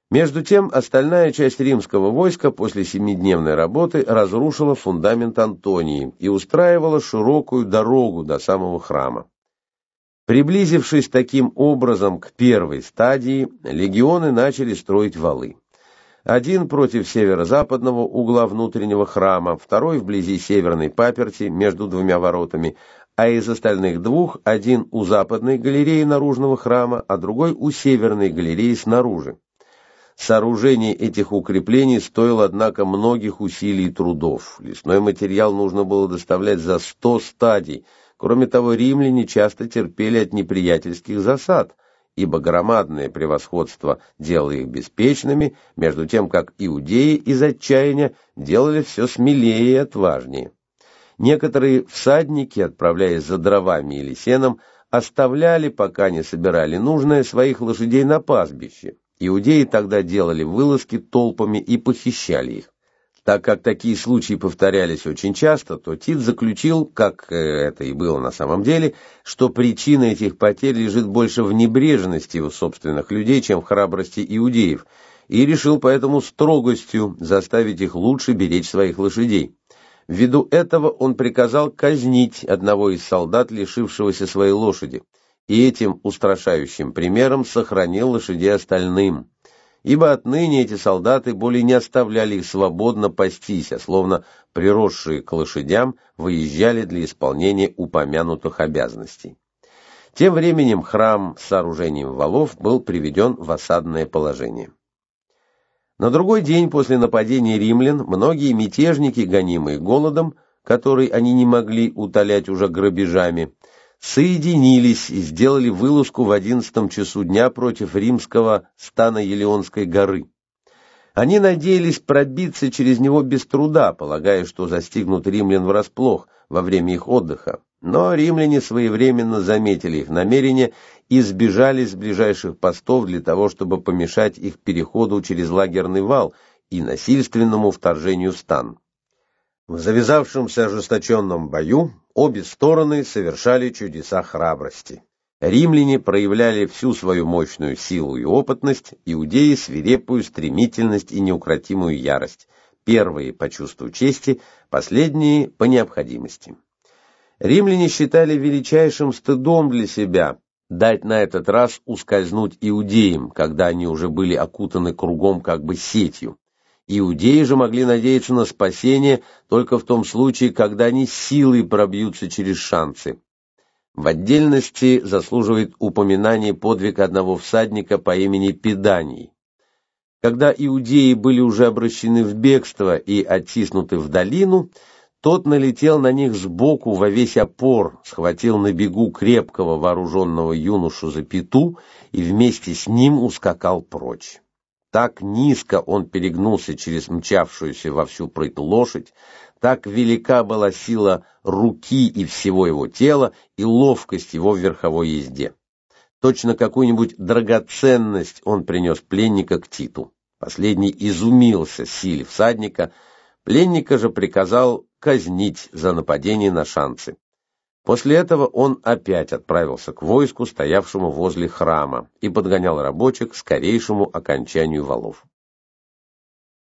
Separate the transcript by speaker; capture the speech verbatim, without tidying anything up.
Speaker 1: Между тем, остальная часть римского войска после семидневной работы разрушила фундамент Антонии и устраивала широкую дорогу до самого храма. Приблизившись таким образом к первой стадии, легионы начали строить валы. Один против северо-западного угла внутреннего храма, второй вблизи северной паперти между двумя воротами, а из остальных двух один у западной галереи наружного храма, а другой у северной галереи снаружи. Сооружение этих укреплений стоило, однако, многих усилий и трудов. Лесной материал нужно было доставлять за сто стадий. Кроме того, римляне часто терпели от неприятельских засад, ибо громадное превосходство делало их беспечными, между тем как иудеи из отчаяния делали все смелее и отважнее. Некоторые всадники, отправляясь за дровами или сеном, оставляли, пока не собирали нужное, своих лошадей на пастбище. Иудеи тогда делали вылазки толпами и похищали их. Так как такие случаи повторялись очень часто, то Тит заключил, как это и было на самом деле, что причина этих потерь лежит больше в небрежности его собственных людей, чем в храбрости иудеев, и решил поэтому строгостью заставить их лучше беречь своих лошадей. Ввиду этого он приказал казнить одного из солдат, лишившегося своей лошади, и этим устрашающим примером сохранил лошадей остальным. Ибо отныне эти солдаты более не оставляли их свободно пастись, а словно приросшие к лошадям выезжали для исполнения упомянутых обязанностей. Тем временем храм с сооружением валов был приведен в осадное положение. На другой день после нападения римлян многие мятежники, гонимые голодом, который они не могли утолять уже грабежами, соединились и сделали вылазку в одиннадцатом часу дня против римского стана Елеонской горы. Они надеялись пробиться через него без труда, полагая, что застигнут римлян врасплох во время их отдыха. Но римляне своевременно заметили их намерения и сбежали с ближайших постов для того, чтобы помешать их переходу через лагерный вал и насильственному вторжению в стан. В завязавшемся ожесточенном бою обе стороны совершали чудеса храбрости. Римляне проявляли всю свою мощную силу и опытность, иудеи — свирепую стремительность и неукротимую ярость, первые по чувству чести, последние по необходимости. Римляне считали величайшим стыдом для себя дать на этот раз ускользнуть иудеям, когда они уже были окутаны кругом как бы сетью. Иудеи же могли надеяться на спасение только в том случае, когда они силой пробьются через шансы. В отдельности заслуживает упоминания подвиг одного всадника по имени Педаний. Когда иудеи были уже обращены в бегство и оттиснуты в долину, тот налетел на них сбоку во весь опор, схватил на бегу крепкого вооруженного юношу за пяту и вместе с ним ускакал прочь. Так низко он перегнулся через мчавшуюся во всю прыть лошадь, так велика была сила руки и всего его тела и ловкость его в верховой езде. Точно какую-нибудь драгоценность он принес пленника к Титу. Последний изумился силе всадника, пленника же приказал казнить за нападение на шансы. После этого он опять отправился к войску, стоявшему возле храма, и подгонял рабочих к скорейшему окончанию валов.